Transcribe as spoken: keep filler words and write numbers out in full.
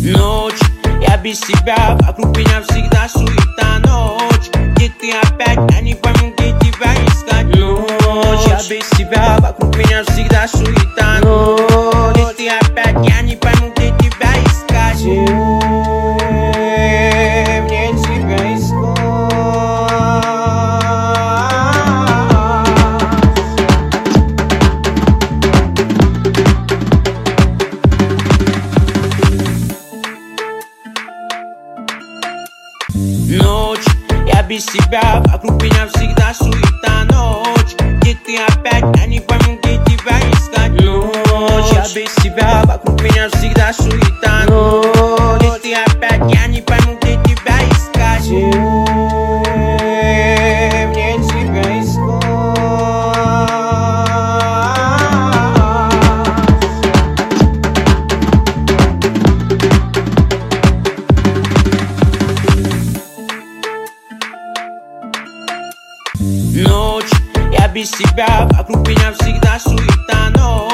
Ночь, я без тебя, вокруг меня всегда суета. Ночь, где ты опять, я не пойму, где тебя искать. Ночь, я без тебя, вокруг меня всегда суета. Ночь, где ты опять, я не пойму, где тебя искать. Мне тебя искать. Ночь, я без тебя, вокруг меня всегда суета. Ночь, где ты опять, я не пойму, где тебя искать. Ночь, я без тебя, вокруг меня всегда суета. Ночь, где ты опять, я не пойму, где тебя искать. Мне тебя искать. Ночь, я без тебя, вокруг меня всегда суета. Ночь.